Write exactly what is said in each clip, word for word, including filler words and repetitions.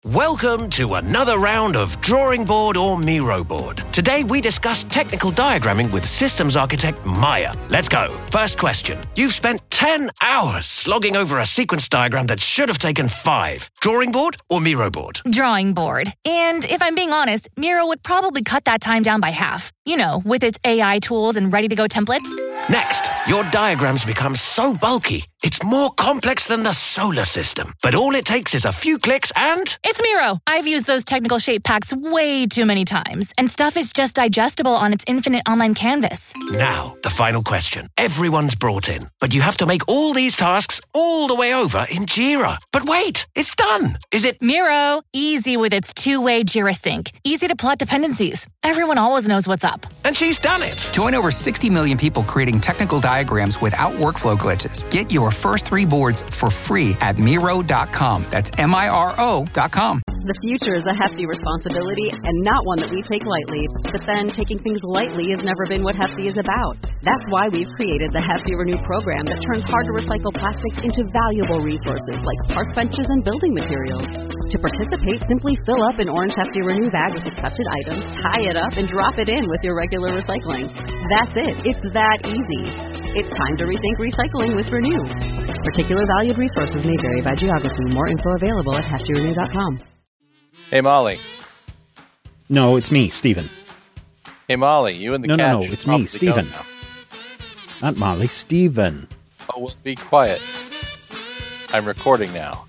Welcome to another round of Drawing Board or Miro Board. Today we discuss technical diagramming with systems architect Maya. Let's go. First question. You've spent ten hours slogging over a sequence diagram that should have taken five. Drawing board or Miro board? Drawing board. And if I'm being honest, Miro would probably cut that time down by half. You know, with its A I tools and ready-to-go templates. Next, your diagrams become so bulky, it's more complex than the solar system. But all it takes is a few clicks and... It's Miro. I've used those technical shape packs way too many times, and stuff is just digestible on its infinite online canvas. Now, the final question. Everyone's brought in, but you have to make all these tasks all the way over in Jira. But wait, it's done. Is it... Miro, easy with its two-way Jira sync. Easy to plot dependencies. Everyone always knows what's up. And she's done it. Join over sixty million people creating technical diagrams without workflow glitches. Get your first three boards for free at Miro dot com. That's M I R O dot com. The future is a hefty responsibility and not one that we take lightly. But then taking things lightly has never been what Hefty is about. That's why we've created the Hefty Renew program that turns hard-to-recycle plastics into valuable resources like park benches and building materials. To participate, simply fill up an orange Hefty Renew bag with accepted items, tie it up, and drop it in with your regular recycling. That's it. It's that easy. It's time to rethink recycling with Renew. Particular valued resources may vary by geography. More info available at hefty renew dot com. Hey, Molly. No, it's me, Steven. Hey, Molly, you and the no, cat. No, no, it's me, Steven. Not Molly, Steven. Oh, well, be quiet. I'm recording now.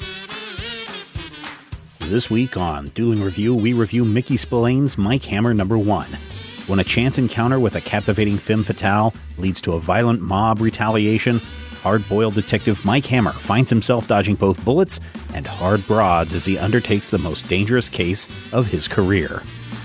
This week on Dueling Review, we review Mickey Spillane's Mike Hammer number one. When a chance encounter with a captivating femme fatale leads to a violent mob retaliation, hard-boiled detective Mike Hammer finds himself dodging both bullets and hard broads as he undertakes the most dangerous case of his career.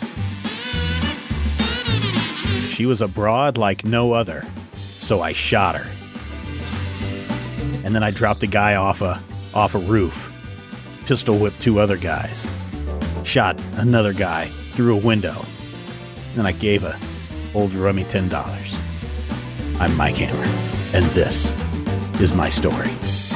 She was a broad like no other, so I shot her. And then I dropped a guy off a off a roof, pistol whipped two other guys, shot another guy through a window. Then I gave a old rummy ten dollars. I'm Mike Hammer, and this is my story.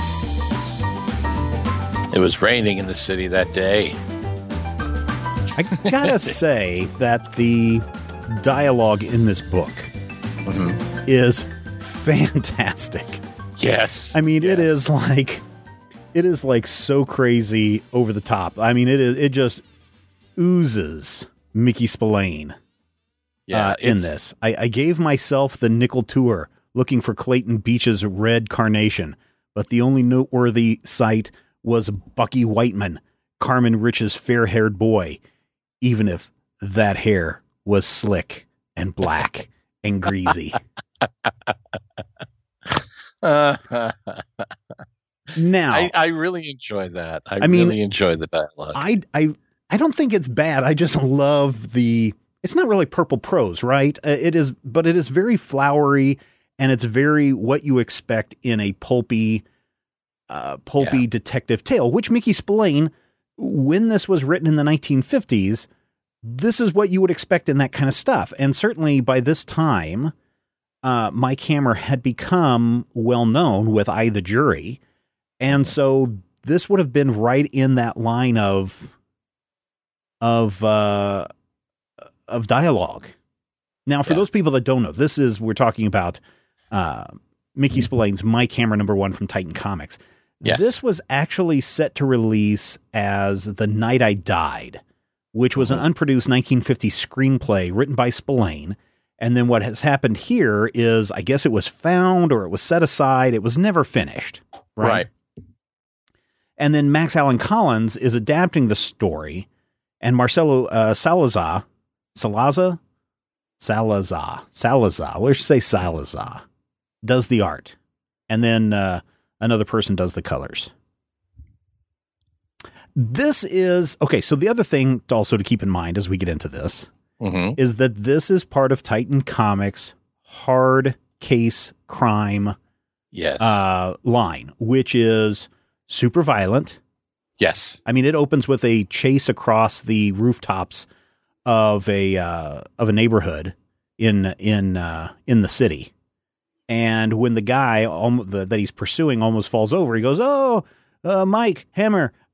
It was raining in the city that day. I gotta say that the dialogue in this book mm-hmm. is fantastic. Yes. I mean, yes. it is like it is like so crazy over the top. I mean, it is it just oozes Mickey Spillane. Yeah, uh, in this. I, I gave myself the nickel tour looking for Clayton Beach's red carnation, but the only noteworthy sight was Bucky Whiteman, Carmen Rich's fair-haired boy, even if that hair was slick and black and greasy. uh, now, I, I really enjoyed that. I, I mean, really enjoyed the dialogue. I, I, I don't think it's bad. I just love the... It's not really purple prose, right? Uh, it is, but it is very flowery, and it's very what you expect in a pulpy, uh, pulpy Yeah. detective tale. Which Mickey Spillane, when this was written in the nineteen fifties, this is what you would expect in that kind of stuff. And certainly by this time, uh, Mike Hammer had become well known with I, the Jury, and so this would have been right in that line of of. Uh, of dialogue. Now, for Yeah. those people that don't know, this is, we're talking about uh, Mickey Spillane's Mike Hammer number one from Titan Comics. Yes. This was actually set to release as The Night I Died, which was Mm-hmm. an unproduced nineteen fifty screenplay written by Spillane. And then what has happened here is, I guess it was found or it was set aside. It was never finished. Right. Right. And then Max Allan Collins is adapting the story, and Marcelo uh, Salazar, Salazar, Salazar, Salazar, let's say Salazar, does the art. And then uh, another person does the colors. This is, okay, so the other thing to also to keep in mind as we get into this Mm-hmm. is that this is part of Titan Comics' hard case crime Yes. uh, line, which is super violent. yes. I mean, it opens with a chase across the rooftops of a uh, of a neighborhood in in uh, in the city, and when the guy um, the, that he's pursuing almost falls over, he goes, "Oh, uh, Mike Hammer,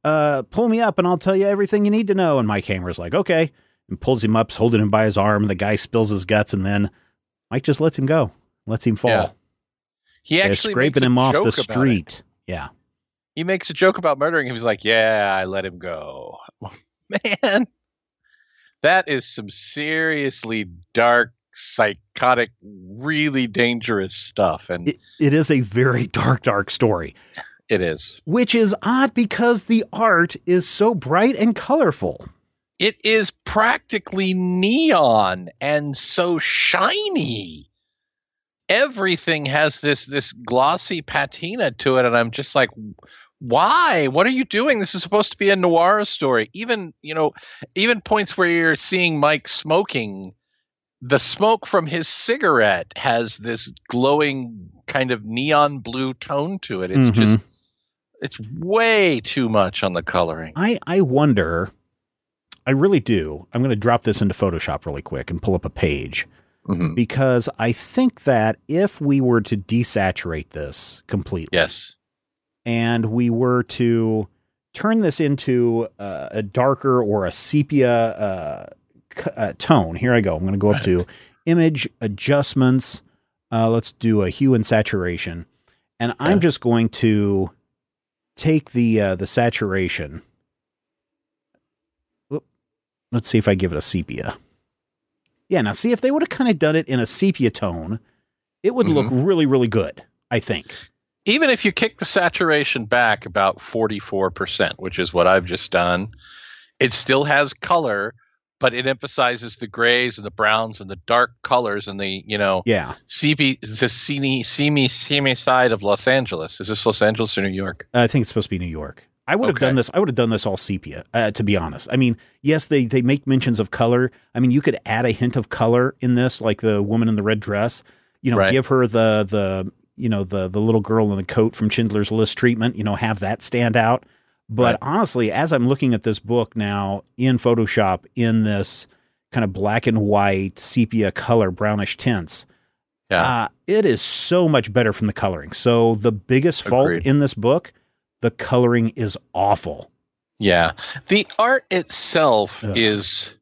uh, pull me up and I'll tell you everything you need to know. And my camera's like, okay. And pulls him up, holding him by his arm. The guy spills his guts, and then Mike just lets him go, lets him fall. Yeah. He They're actually scraping makes a him off joke the about street. it. Yeah. He makes a joke about murdering him. He's like, yeah, I let him go. Man, that is some seriously dark, psychotic, really dangerous stuff. And It, it is a very dark, dark story. it is. Which is odd because the art is so bright and colorful. It is practically neon and so shiny. Everything has this this glossy patina to it, and I'm just like, why? What are you doing? This is supposed to be a noir story. Even, you know, even points where you're seeing Mike smoking, the smoke from his cigarette has this glowing kind of neon blue tone to it. It's Mhm. just, it's way too much on the coloring. I, I wonder, I really do. I'm going to drop this into Photoshop really quick and pull up a page. Mm-hmm. Because I think that if we were to desaturate this completely, Yes. and we were to turn this into uh, a darker or a sepia uh, c- uh, tone, here I go. I'm going to go up to image adjustments. Uh, let's do a hue and saturation, and I'm Yeah. just going to take the uh, the saturation. Whoop. Let's see if I give it a sepia. Yeah, now see, if they would have kind of done it in a sepia tone, it would look really, really good, I think. Even if you kick the saturation back about forty-four percent, which is what I've just done, it still has color, but it emphasizes the grays and the browns and the dark colors and the, you know, Yeah. seamy, the seamy, seamy, seamy side of Los Angeles. Is this Los Angeles or New York? I think it's supposed to be New York. I would have Okay. done this. I would have done this all sepia, uh, to be honest. I mean, yes, they, they make mentions of color. I mean, you could add a hint of color in this, like the woman in the red dress, you know, Right. give her the, the, you know, the, the little girl in the coat from Schindler's List treatment, you know, have that stand out. But Right. honestly, as I'm looking at this book now in Photoshop in this kind of black and white sepia color, brownish tints, Yeah. uh, it is so much better from the coloring. So the biggest fault Agreed. in this book, the coloring is awful. Yeah. The art itself Ugh. is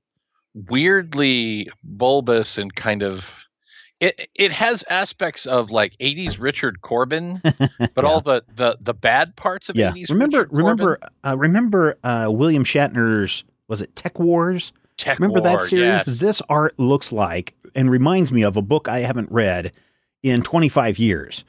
weirdly bulbous and kind of it it has aspects of like eighties Richard Corbin, but all the, the the bad parts of Yeah. eighties Remember, Richard remember, Corbin. uh, remember uh, William Shatner's, was it Tech Wars? Tech Remember that War, series? yes. This art looks like and reminds me of a book I haven't read in twenty-five years.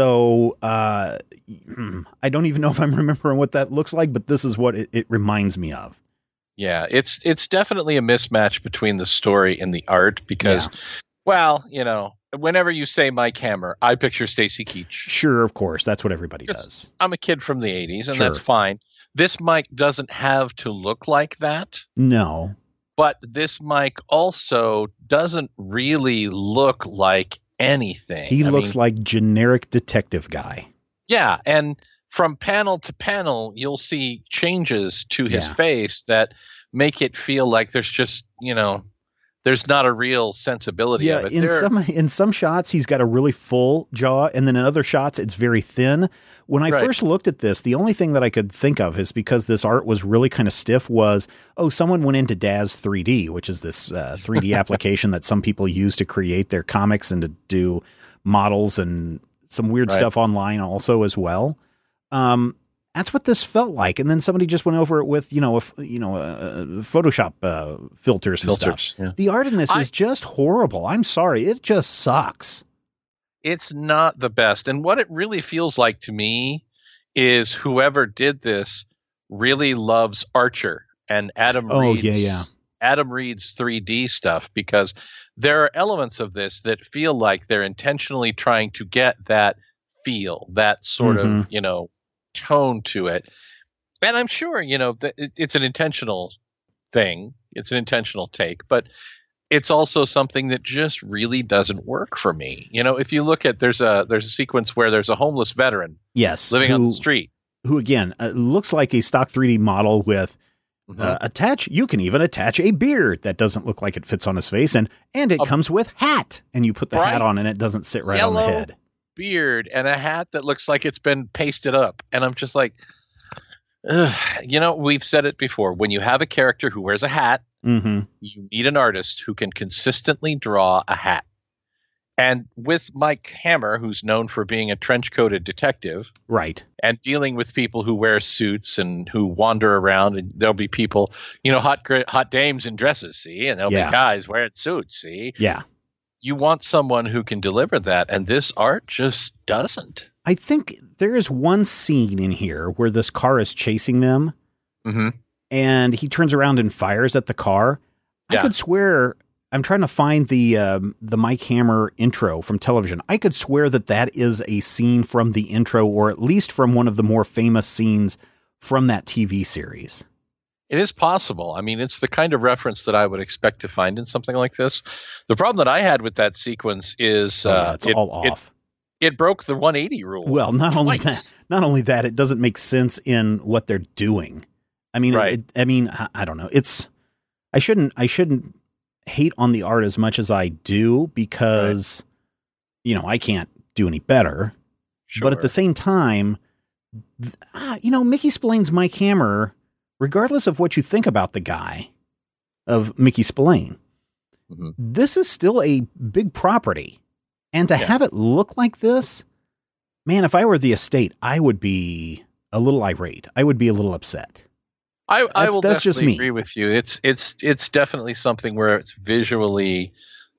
So uh, hmm, I don't even know if I'm remembering what that looks like, but this is what it, it reminds me of. Yeah, it's it's definitely a mismatch between the story and the art because, well, you know, whenever you say Mike Hammer, I picture Stacy Keach. Sure, of course, that's what everybody Just- does. I'm a kid from the eighties, and Sure. that's fine. This Mike doesn't have to look like that, No, but this Mike also doesn't really look like anything. he I looks mean, like generic detective guy. yeah, and from panel to panel, you'll see changes to his Yeah. face that make it feel like there's just, you know, there's not a real sensibility Yeah, of it. in There- some in some shots he's got a really full jaw, and then in other shots it's very thin. When I Right. first looked at this, the only thing that I could think of is because this art was really kind of stiff was, oh, someone went into Daz three D, which is this uh, three D application that some people use to create their comics and to do models and some weird Right. stuff online also as well. Um, that's what this felt like, and then somebody just went over it with you know, a, f- you know, uh, Photoshop uh, filters and filters. stuff. Yeah. The art in this I- is just horrible. I'm sorry. It just sucks. It's not the best. And what it really feels like to me is whoever did this really loves Archer and Adam Oh, Reed's yeah, yeah. Adam Reed's three D stuff, because there are elements of this that feel like they're intentionally trying to get that feel, that sort Mhm. of, you know, tone to it. And I'm sure, you know, that it, it's an intentional thing. It's an intentional take, but it's also something that just really doesn't work for me. You know, if you look at there's a there's a sequence where there's a homeless veteran Yes. living who, on the street. Who, again, uh, looks like a stock three D model with Mhm. uh, attach. You can even attach a beard that doesn't look like it fits on his face. And, and it A comes with hat. And you put the hat bright on and it doesn't sit right yellow on the head. beard and a hat that looks like it's been pasted up. And I'm just like, Ugh, you know, we've said it before. When you have a character who wears a hat, Mm-hmm. you need an artist who can consistently draw a hat. And with Mike Hammer, who's known for being a trench-coated detective, Right. and dealing with people who wear suits and who wander around, and there'll be people, you know, hot gra- hot dames in dresses, see, and there'll Yeah. be guys wearing suits, see. Yeah. You want someone who can deliver that, and this art just doesn't. I think there is one scene in here where this car is chasing them, Mm-hmm. and he turns around and fires at the car. Yeah. I could swear, I'm trying to find the um, the Mike Hammer intro from television. I could swear that that is a scene from the intro, or at least from one of the more famous scenes from that T V series. It is possible. I mean, it's the kind of reference that I would expect to find in something like this. The problem that I had with that sequence is Oh, yeah, uh, it's it, all it- off. It, broke the one eighty rule. Well, not only twice. that, not only that, it doesn't make sense in what they're doing. I mean, Right. it, I mean, I, I don't know. It's I shouldn't I shouldn't hate on the art as much as I do because you know I can't do any better. Sure. But at the same time, th- ah, you know, Mickey Spillane's Mike Hammer, regardless of what you think about the guy of Mickey Spillane, Mhm. this is still a big property. And to Yeah. have it look like this, man, if I were the estate, I would be a little irate. I would be a little upset. I, I That's- will that's just definitely me. agree with you. It's it's it's definitely something where it's visually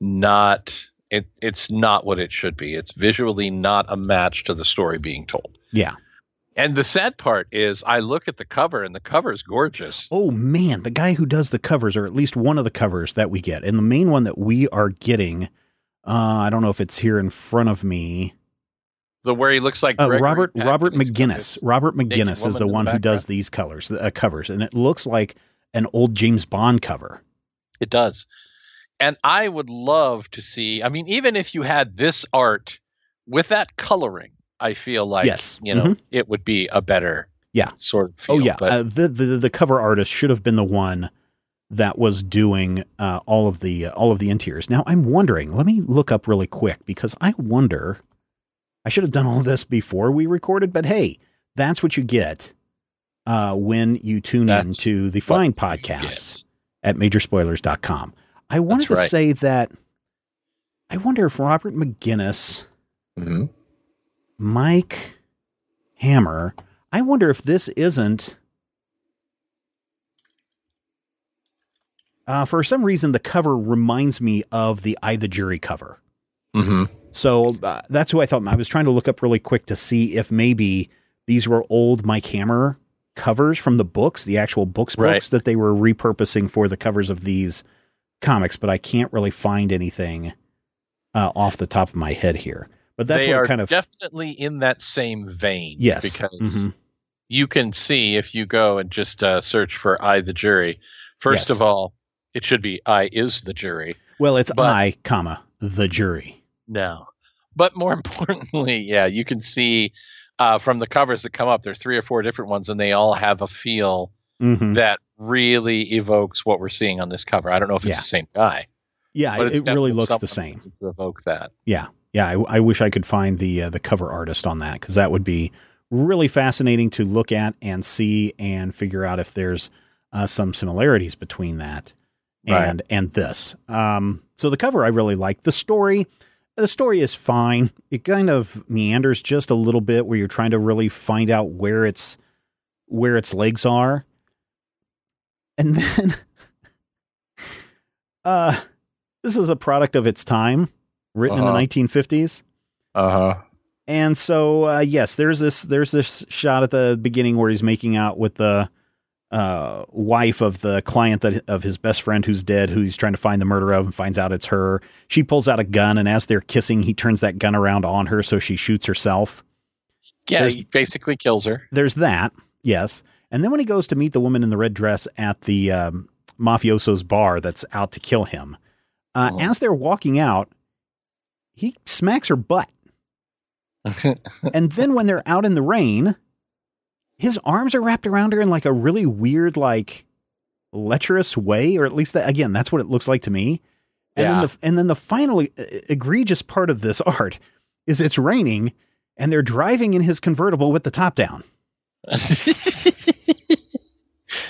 not it it's not what it should be. It's visually not a match to the story being told. Yeah. And the sad part is I look at the cover and the cover is gorgeous. Oh, man, the guy who does the covers, or at least one of the covers that we get, and the main one that we are getting, uh, I don't know if it's here in front of me. The where he looks like Uh, Gregory Robert Peck Robert and he's got McGinnis. this Robert naked McGinnis is woman the in one who does background. these colors, uh, covers, and it looks like an old James Bond cover. It does. And I would love to see, I mean, even if you had this art with that coloring, I feel like, Yes. you know, Mhm. it would be a better Yeah. sort of feel. Oh yeah, But uh, the, the the cover artist should have been the one that was doing uh, all of the uh, all of the interiors. Now I'm wondering. Let me look up really quick because I wonder. I should have done all this before we recorded, but hey, that's what you get uh, when you tune in That's to the what Fine you Podcasts get. at major spoilers dot com. I wanted That's to right. say that I wonder if Robert McGinnis, Mhm. Mike Hammer, I wonder if this isn't, uh, for some reason, the cover reminds me of the I, the Jury cover. Mhm. So uh, that's who I thought. I was trying to look up really quick to see if maybe these were old Mike Hammer covers from the books, the actual books Right. books that they were repurposing for the covers of these comics, but I can't really find anything uh, off the top of my head here. But that's they what are kind of definitely in that same vein. yes, Because Mhm. you can see if you go and just uh, search for I, the Jury. First Yes. of all, it should be I is the jury. Well, it's But- I, comma, the jury. No. But more importantly, yeah, you can see uh, from the covers that come up, there are three or four different ones, and they all have a feel Mhm. that really evokes what we're seeing on this cover. I don't know if it's Yeah. the same guy. Yeah, but it, it's it really definitely looks the someone same. to evoke that. Yeah, yeah. I, I wish I could find the uh, the cover artist on that because that would be really fascinating to look at and see and figure out if there's uh, some similarities between that and Right. and this. Um, so the cover I really like. The story, the story is fine. It kind of meanders just a little bit where you're trying to really find out where its where its legs are, and then uh, this is a product of its time, written in the Uh-huh. nineteen fifties. Uh huh. And so, uh, yes, there's this there's this shot at the beginning where he's making out with the uh, wife of the client that of his best friend who's dead, who he's trying to find the murder of, and finds out it's her. She pulls out a gun, and as they're kissing, he turns that gun around on her, so she shoots herself. Yeah, There's- he basically kills her. There's that, yes. And then when he goes to meet the woman in the red dress at the um, mafioso's bar that's out to kill him, uh, Oh. as they're walking out, he smacks her butt. And then when they're out in the rain, his arms are wrapped around her in like a really weird, like lecherous way, or at least that, again, that's what it looks like to me. And Yeah. then the and then the final e- egregious part of this art is it's raining and they're driving in his convertible with the top down.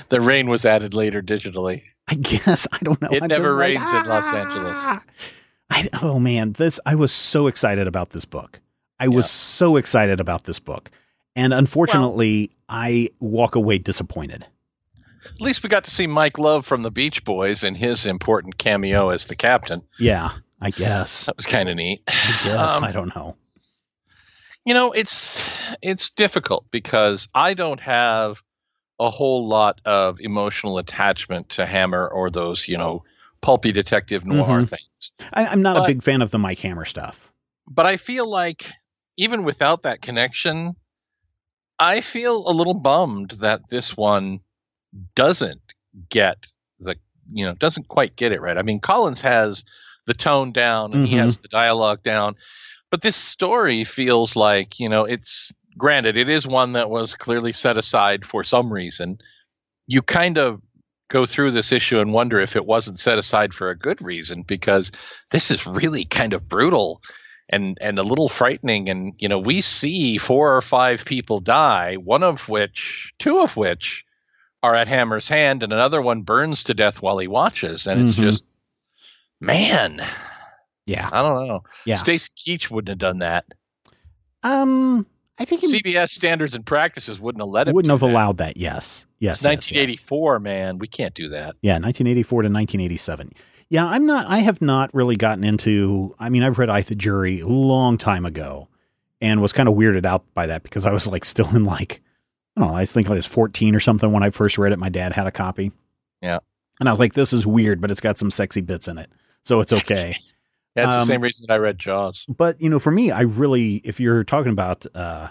The rain was added later digitally. I guess. I don't know. It I'm never just like, rains ah! in Los Angeles. I, oh man, this I was so excited about this book. I was Yeah. so excited about this book. And unfortunately, well, I walk away disappointed. At least we got to see Mike Love from the Beach Boys in his important cameo as the captain. Yeah, I guess. That was kind of neat. I guess. Um, I don't know. You know, it's it's difficult because I don't have a whole lot of emotional attachment to Hammer or those, you know, pulpy detective noir Mhm. things. I, I'm not but, a big fan of the Mike Hammer stuff. But I feel like even without that connection, I feel a little bummed that this one doesn't get the, you know, doesn't quite get it right. I mean, Collins has the tone down and Mhm. he has the dialogue down, but this story feels like, you know, it's granted, it is one that was clearly set aside for some reason. You kind of go through this issue and wonder if it wasn't set aside for a good reason, because this is really kind of brutal and and a little frightening. And, you know, we see four or five people die, one of which, two of which are at Hammer's hand, and another one burns to death while he watches. And it's Mhm. just, man, Yeah. I don't know. Yeah. Stacey Keach wouldn't have done that. Um, I think he C B S standards and practices wouldn't have let him. wouldn't do have that. allowed that. Yes. Yes. It's yes, nineteen eighty-four, man. We can't do that. Yeah, nineteen eighty-four to nineteen eighty-seven. Yeah, I'm not, I have not really gotten into, I mean, I've read Eye the Jury a long time ago and was kind of weirded out by that because I was like still in like, I don't know, I think I was fourteen or something when I first read it. My dad had a copy. Yeah. And I was like, this is weird, but it's got some sexy bits in it. So it's okay. That's the Um, same reason I read Jaws. But, you know, for me, I really, if you're talking about uh,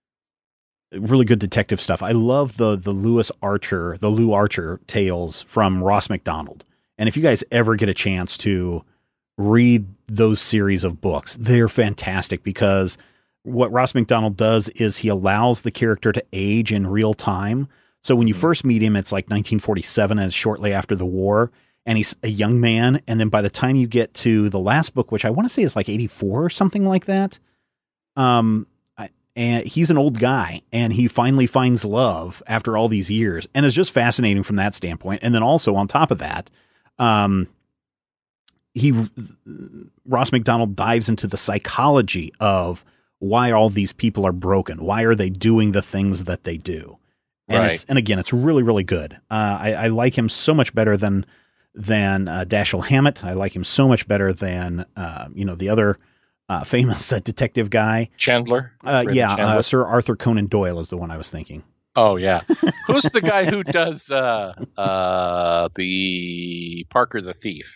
really good detective stuff, I love the the Lewis Archer, the Lou Archer tales from Ross McDonald. And if you guys ever get a chance to read those series of books, they're fantastic because what Ross McDonald does is he allows the character to age in real time. So when you first meet him, it's like nineteen forty-seven and it's shortly after the war. And he's a young man. And then by the time you get to the last book, which I want to say is like eighty-four or something like that, um, I, and he's an old guy and he finally finds love after all these years. And it's just fascinating from that standpoint. And then also on top of that, um, he, Ross McDonald dives into the psychology of why all these people are broken. Why are they doing the things that they do? And Right. it's, and again, it's really, really good. Uh, I, I like him so much better than, than uh, Dashiell Hammett. I like him so much better than, uh, you know, the other uh, famous uh, detective guy. Chandler? Uh, Raymond yeah, Chandler? uh, Sir Arthur Conan Doyle is the one I was thinking. Oh, yeah. Who's the guy who does uh, uh, the Parker the Thief?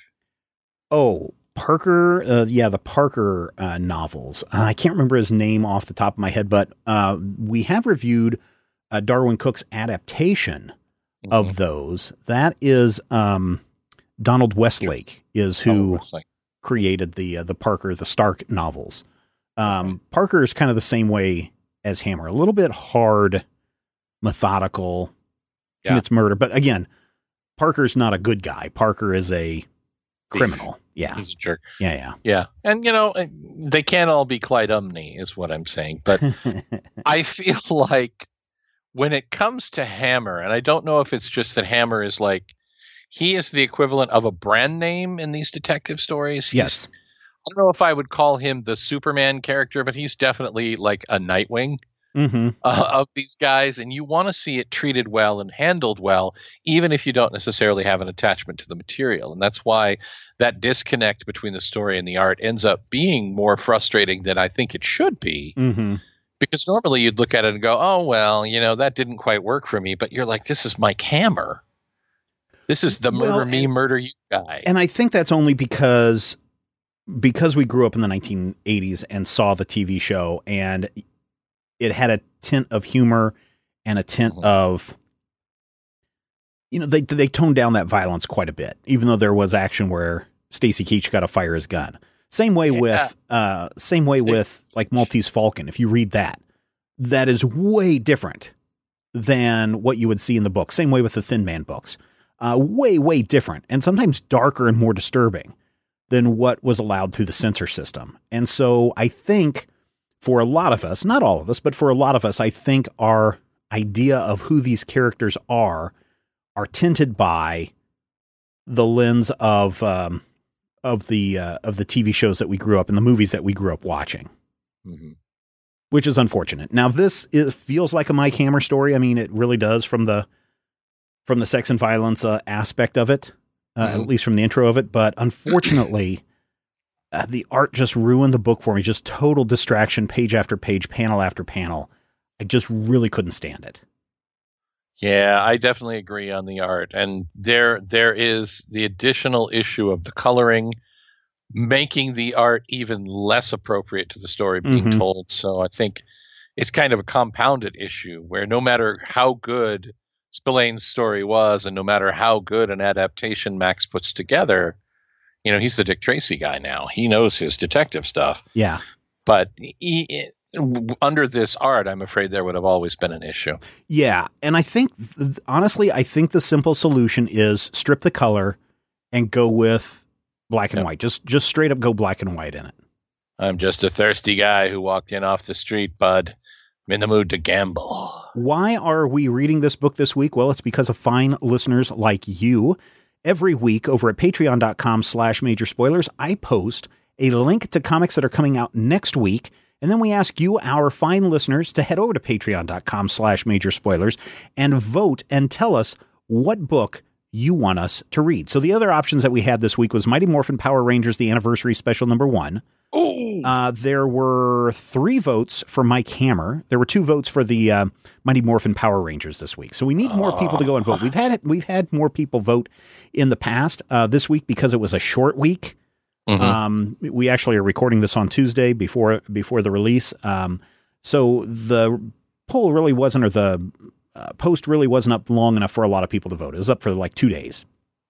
Oh, Parker. Uh, yeah, the Parker uh, novels. Uh, I can't remember his name off the top of my head, but uh, we have reviewed uh, Darwin Cook's adaptation Mhm. of those. That is um, Donald Westlake is who Oh, it's like- created the uh, the Parker the Stark novels. Um, Parker is kind of the same way as Hammer, a little bit hard, methodical, Yeah. commits murder, but again, Parker's not a good guy. Parker is a Thief. criminal. Yeah, He's a jerk. yeah, Yeah. And, you know, they can't all be Clyde Umney, is what I'm saying. But yeah. I feel like when it comes to Hammer, and I don't know if it's just that Hammer is like, he is the equivalent of a brand name in these detective stories. He's, Yes. I don't know if I would call him the Superman character, but he's definitely like a Nightwing Mm-hmm. uh, of these guys. And you want to see it treated well and handled well, even if you don't necessarily have an attachment to the material. And that's why that disconnect between the story and the art ends up being more frustrating than I think it should be. Mm-hmm. Because normally you'd look at it and go, oh, well, you know, that didn't quite work for me. But you're like, this is Mike Hammer. This is the murder Well, me, and- murder you guy. And I think that's only because because we grew up in the nineteen eighties and saw the T V show, and it had a tint of humor and a tint Mhm. of, you know, they they toned down that violence quite a bit, even though there was action where Stacey Keach got to fire his gun. Same way Yeah. with uh, same way Stacey with like Maltese Falcon. If you read that, that is way different than what you would see in the book. Same way with the Thin Man books. Uh, way, way different, and sometimes darker and more disturbing than what was allowed through the censor system. And so I think for a lot of us, not all of us, but for a lot of us, I think our idea of who these characters are are tinted by the lens of um, of the uh, of the T V shows that we grew up and the movies that we grew up watching, mm-hmm. which is unfortunate. Now, this is, feels like a Mike Hammer story. I mean, it really does from the from the sex and violence uh, aspect of it, uh, mm-hmm. at least from the intro of it. But unfortunately, uh, the art just ruined the book for me. Just total distraction, page after page, panel after panel. I just really couldn't stand it. Yeah, I definitely agree on the art. And there there is the additional issue of the coloring, making the art even less appropriate to the story being mm-hmm. told. So I think it's kind of a compounded issue where no matter how good Spillane's story was and no matter how good an adaptation Max puts together, you know, he's the Dick Tracy guy now. He knows his detective stuff. Yeah. But he, under this art, I'm afraid there would have always been an issue. Yeah. And I think, honestly, I think the simple solution is strip the color and go with black and yep. white. Just just straight up go black and white in it. I'm just a thirsty guy who walked in off the street, bud. I'm in the mood to gamble. Why are we reading this book this week? Well, it's because of fine listeners like you. Every week over at patreon.com slash major spoilers, I post a link to comics that are coming out next week. And then we ask you, our fine listeners, to head over to patreon.com slash major spoilers and vote and tell us what book you want us to read. So the other options that we had this week was Mighty Morphin Power Rangers, the anniversary special number one. Uh, there were three votes for Mike Hammer. There were two votes for the uh, Mighty Morphin Power Rangers this week. So we need more people to go and vote. We've had we've had more people vote in the past. Uh, this week, because it was a short week, mm-hmm. um, we actually are recording this on Tuesday before before the release. Um, so the poll really wasn't, or the uh, post really wasn't up long enough for a lot of people to vote. It was up for like two days.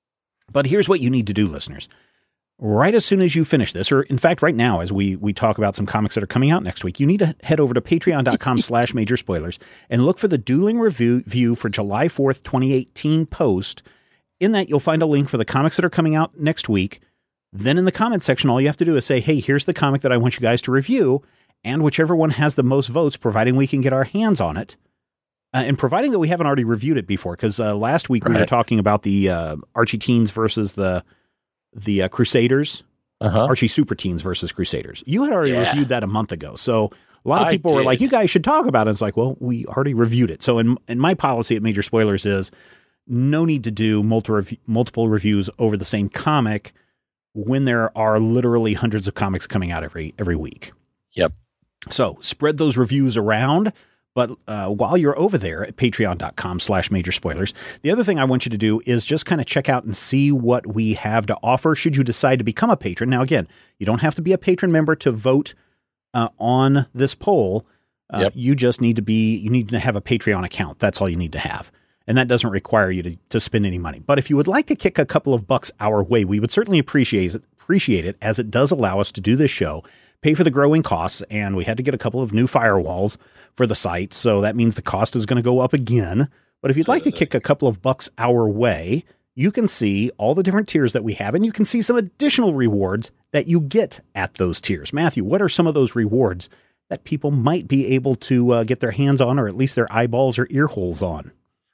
But here's what you need to do, listeners. Right as soon as you finish this, or in fact, right now, as we we talk about some comics that are coming out next week, you need to head over to patreon.com slash major spoilers and look for the Dueling Review view for July fourth, twenty eighteen post. In that, you'll find a link for the comics that are coming out next week. Then in the comment section, all you have to do is say, hey, here's the comic that I want you guys to review. And whichever one has the most votes, providing we can get our hands on it. Uh, and providing that we haven't already reviewed it before, because uh, last week right. we were talking about the uh, Archie Teens versus the the uh, Crusaders, uh-huh. Archie Super Teens versus Crusaders. You had already yeah. reviewed that a month ago. So a lot of people I were did. like, you guys should talk about it. It's like, well, we already reviewed it. So in, in my policy at Major Spoilers is no need to do multi rev- multiple reviews over the same comic when there are literally hundreds of comics coming out every every week. Yep. So spread those reviews around. But uh, while you're over there at patreon.com slash major spoilers, the other thing I want you to do is just kind of check out and see what we have to offer should you decide to become a patron. Now, again, you don't have to be a patron member to vote uh, on this poll. Uh, yep. You just need to be, you need to have a Patreon account. That's all you need to have. And that doesn't require you to, to spend any money. But if you would like to kick a couple of bucks our way, we would certainly appreciate it, appreciate it as it does allow us to do this show, pay for the growing costs, and we had to get a couple of new firewalls for the site, so that means the cost is going to go up again. But if you'd like to kick a couple of bucks our way, you can see all the different tiers that we have, and you can see some additional rewards that you get at those tiers. Matthew, what are some of those rewards that people might be able to uh, get their hands on, or at least their eyeballs or ear holes on?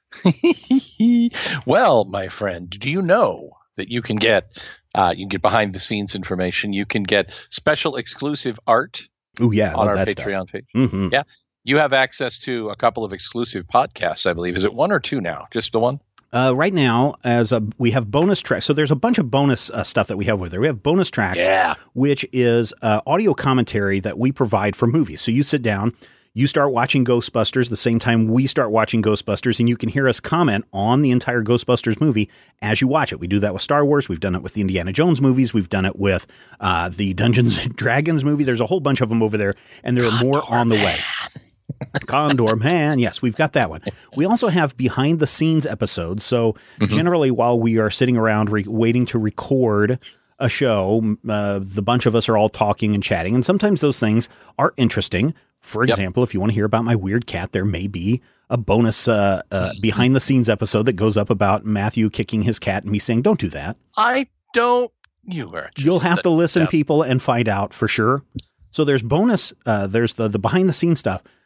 Well, my friend, do you know that you can get uh, you can get behind the scenes information? You can get special exclusive art. Oh yeah, on our that Patreon stuff. page. Mm-hmm. Yeah, you have access to a couple of exclusive podcasts. I believe, is it one or two now? Just the one. Uh, right now, as a, we have bonus tracks. So there's a bunch of bonus uh, stuff that we have over there. We have bonus tracks, yeah. which is uh, audio commentary that we provide for movies. So you sit down. You start watching Ghostbusters the same time we start watching Ghostbusters, and you can hear us comment on the entire Ghostbusters movie as you watch it. We do that with Star Wars. We've done it with the Indiana Jones movies. We've done it with uh, the Dungeons and Dragons movie. There's a whole bunch of them over there, and there are more on the way. Condor Man. Yes, we've got that one. We also have behind the scenes episodes. So mm-hmm. generally, while we are sitting around re- waiting to record a show, uh, the bunch of us are all talking and chatting, and sometimes those things are interesting. For example, yep. if you want to hear about my weird cat, there may be a bonus uh, uh, behind the scenes episode that goes up about Matthew kicking his cat and me saying, don't do that. I don't. You are. You'll have to listen, yep. people, and find out for sure. So there's bonus. Uh, there's the, the behind the scenes stuff.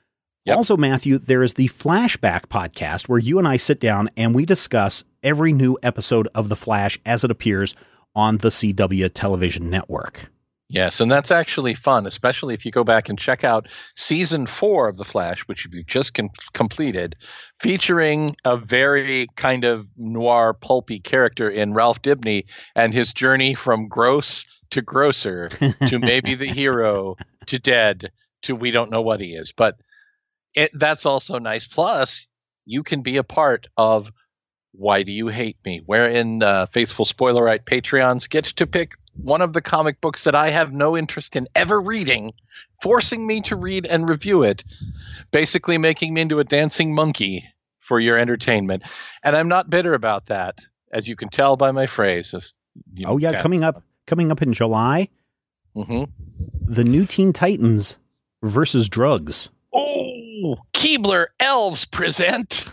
Yep. Also, Matthew, there is the Flashback podcast where you and I sit down and we discuss every new episode of The Flash as it appears on the C W television network. Yes, and that's actually fun, especially if you go back and check out season four of The Flash, which you just com- completed, featuring a very kind of noir, pulpy character in Ralph Dibny and his journey from gross to grosser to maybe the hero to dead to we don't know what he is. But it, that's also nice. Plus, you can be a part of Why Do You Hate Me, wherein uh, faithful Spoilerite Patreons get to pick one of the comic books that I have no interest in ever reading, forcing me to read and review it, basically making me into a dancing monkey for your entertainment. And I'm not bitter about that, as you can tell by my phrase. Of, you know, oh, yeah, dance. coming up coming up in July, mm-hmm. the new Teen Titans versus drugs. Oh, Keebler Elves present.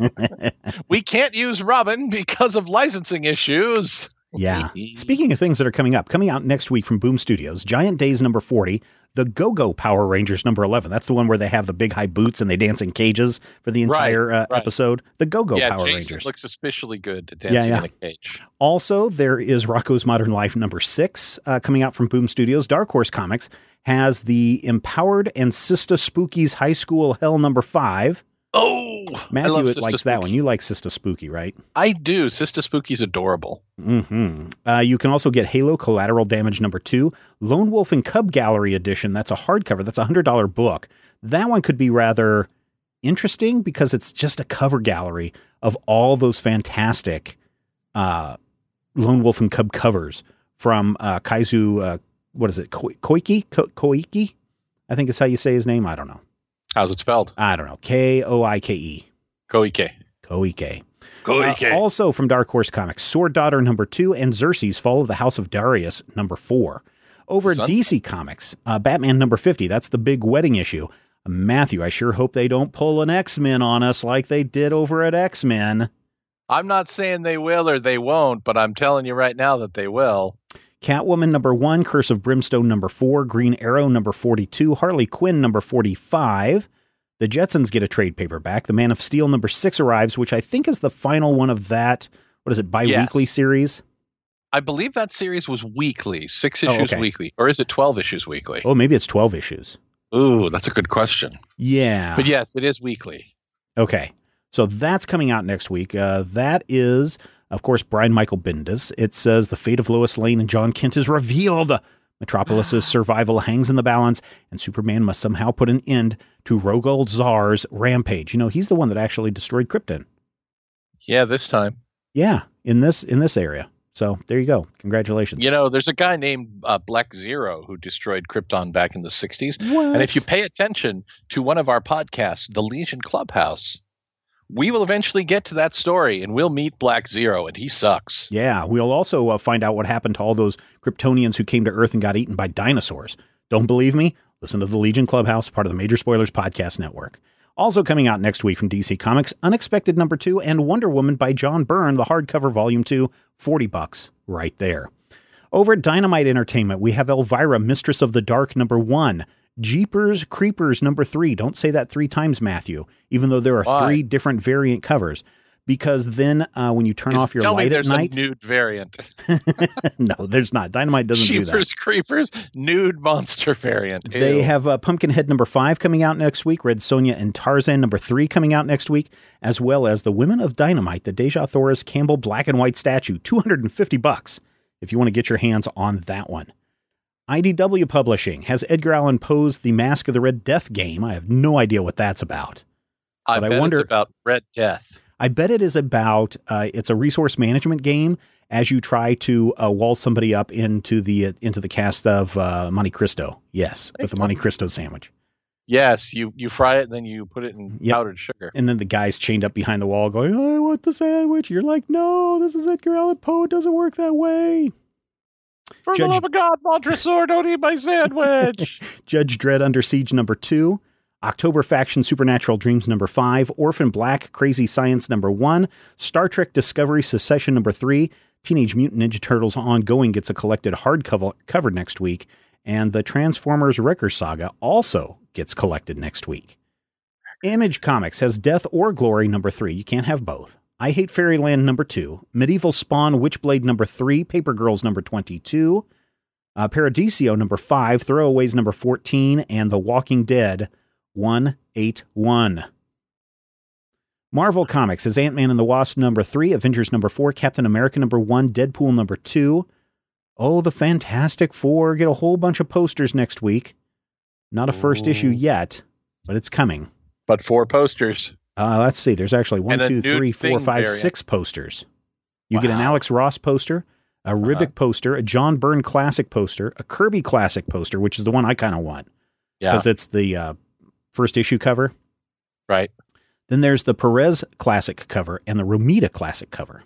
We can't use Robin because of licensing issues. Yeah. Speaking of things that are coming up, coming out next week from Boom Studios, Giant Days number forty, the Go-Go Power Rangers number eleven. That's the one where they have the big high boots and they dance in cages for the entire right, uh, right. episode. The Go-Go yeah, Power Jason Rangers. Looks especially good dancing yeah, yeah. in a cage. Also, there is Rocko's Modern Life number six uh, coming out from Boom Studios. Dark Horse Comics has the Empowered and Sista Spooky's High School Hell number five. Oh, Matthew I love likes Sista that Spooky. one. You like Sista Spooky, right? I do. Sista Spooky's adorable. Mm-hmm. Uh, you can also get Halo Collateral Damage number two, Lone Wolf and Cub Gallery edition. That's a hardcover. That's a one hundred dollars book. That one could be rather interesting because it's just a cover gallery of all those fantastic uh, Lone Wolf and Cub covers from uh, Kaizu, uh, what is it, Ko- Koike? Ko- Koike? I think is how you say his name. I don't know. How's it spelled? I don't know. K O I K E. Koike. Koike. Koike. Uh, also from Dark Horse Comics, Sword Daughter number two and Xerxes Fall of the House of Darius number four. Over at Son. D C Comics, uh, Batman number fifty. That's the big wedding issue. Uh, Matthew, I sure hope they don't pull an X-Men on us like they did over at X-Men. I'm not saying they will or they won't, but I'm telling you right now that they will. Catwoman number one, Curse of Brimstone number four, Green Arrow number forty-two, Harley Quinn number forty-five. The Jetsons get a trade paperback. The Man of Steel number six arrives, which I think is the final one of that, what is it, bi-weekly Yes. series? I believe that series was weekly, six Oh, issues okay. weekly. Or is it twelve issues weekly? Oh, maybe it's twelve issues. Ooh, that's a good question. Yeah. But yes, it is weekly. Okay. So that's coming out next week. Uh, that is, of course, Brian Michael Bendis. It says the fate of Lois Lane and John Kent is revealed. Metropolis's survival hangs in the balance, and Superman must somehow put an end to Rogol Zar's rampage. You know, he's the one that actually destroyed Krypton. Yeah, this time. Yeah, in this in this area. So there you go. Congratulations. You know, there's a guy named uh, Black Zero who destroyed Krypton back in the sixties. What? And if you pay attention to one of our podcasts, The Legion Clubhouse, we will eventually get to that story and we'll meet Black Zero, and he sucks. Yeah, we'll also uh, find out what happened to all those Kryptonians who came to Earth and got eaten by dinosaurs. Don't believe me? Listen to the Legion Clubhouse, part of the Major Spoilers Podcast Network. Also coming out next week from D C Comics, Unexpected number two and Wonder Woman by John Byrne, the hardcover volume two, forty bucks right there. Over at Dynamite Entertainment, we have Elvira, Mistress of the Dark number one, Jeepers Creepers number three. Don't say that three times, Matthew, even though there are Why? three different variant covers. Because then uh, when you turn Is- off your tell me light at there's night, a nude variant. no, there's not. Dynamite doesn't do that. Jeepers Creepers, nude monster variant. They Ew. have uh, Pumpkinhead number five coming out next week, Red Sonja and Tarzan number three coming out next week, as well as The Women of Dynamite, the Deja Thoris Campbell black and white statue, two hundred fifty bucks if you want to get your hands on that one. I D W Publishing has Edgar Allan Poe's The Mask of the Red Death game. I have no idea what that's about. I but I bet wonder- it's about Red Death. I bet it is about, uh, it's a resource management game as you try to uh, wall somebody up into the uh, into the cast of uh, Monte Cristo. Yes, with the Monte Cristo sandwich. Yes, you, you fry it and then you put it in Yep. powdered sugar. And then the guy's chained up behind the wall going, I want the sandwich. You're like, no, this is Edgar Allan Poe. It doesn't work that way. For Judge- the love of God, Montresor, don't eat my sandwich. Judge Dredd Under Siege number two. October Faction Supernatural Dreams number five. Orphan Black Crazy Science number one. Star Trek Discovery Secession number three. Teenage Mutant Ninja Turtles Ongoing gets a collected hardcover cover next week. And the Transformers Wrecker Saga also gets collected next week. Image Comics has Death or Glory number three. You can't have both. I Hate Fairyland number two. Medieval Spawn Witchblade number three. Paper Girls number twenty-two. Uh, Paradiso number five. Throwaways number fourteen. And The Walking Dead one eighty-one. Marvel Comics has Ant-Man and the Wasp number three. Avengers number four. Captain America number one. Deadpool number two. Oh, the Fantastic Four. Get a whole bunch of posters next week. Not a first Ooh. issue yet, but it's coming. But four posters. Uh, let's see. There's actually one, two, three, four, five, variant. six posters. You wow. get an Alex Ross poster, a Ribic uh-huh. poster, a John Byrne Classic poster, a Kirby Classic poster, which is the one I kind of want. Yeah. Because it's the uh, first issue cover. Right. Then there's the Perez Classic cover and the Romita Classic cover.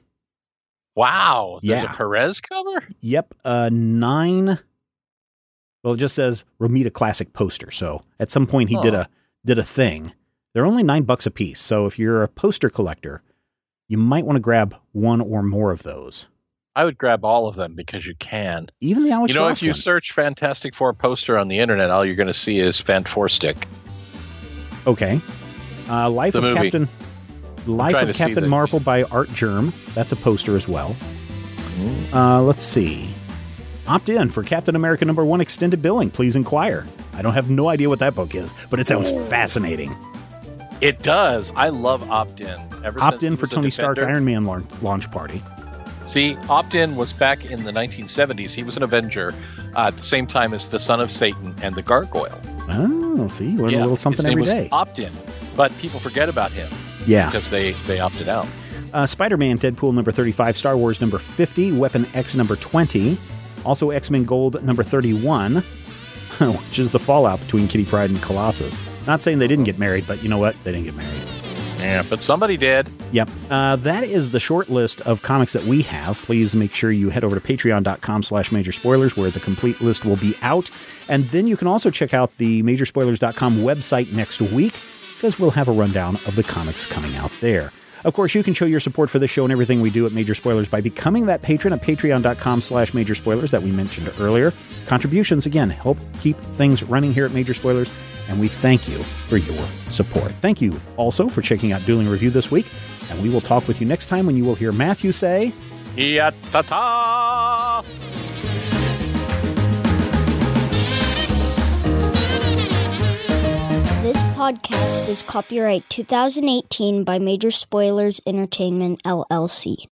Wow. There's yeah. a Perez cover? Yep. Uh, nine. Well, it just says Romita Classic poster. So at some point he huh. did a did a thing. They're only nine bucks a piece. So if you're a poster collector, you might want to grab one or more of those. I would grab all of them because you can. Even the Alex You know, Ross if you one. search Fantastic Four poster on the internet, all you're going to see is Fant Four Stick. Okay. Uh, Life the of movie. Captain Life of Captain Marvel by Art Germ. That's a poster as well. Mm. Uh, let's see. Opt in for Captain America number one extended billing. Please inquire. I don't have no idea what that book is, but it sounds fascinating. It does. I love Opt-in. Ever Opt in since for Tony Stark Iron Man launch, launch party. See, Opt-in was back in the nineteen seventies. He was an Avenger uh, at the same time as the Son of Satan and the Gargoyle. Oh, see, learn yeah, a little something his name every was day. Opt-in, but people forget about him. Yeah, because they they opted out. Uh, Spider-Man, Deadpool number thirty-five, Star Wars number fifty, Weapon X number twenty, also X-Men Gold number thirty-one, which is the fallout between Kitty Pryde and Colossus. Not saying they didn't get married, but you know what? They didn't get married. Yeah, but somebody did. Yep. Uh, that is the short list of comics that we have. Please make sure you head over to patreon.com slash major spoilers where the complete list will be out. And then you can also check out the major spoilers dot com website next week because we'll have a rundown of the comics coming out there. Of course, you can show your support for this show and everything we do at Major Spoilers by becoming that patron at patreon.com slash major spoilers that we mentioned earlier. Contributions, again, help keep things running here at Major Spoilers, and we thank you for your support. Thank you also for checking out Dueling Review this week, and we will talk with you next time when you will hear Matthew say, "Ya-ta-ta!" This podcast is copyright two thousand eighteen by Major Spoilers Entertainment, L L C.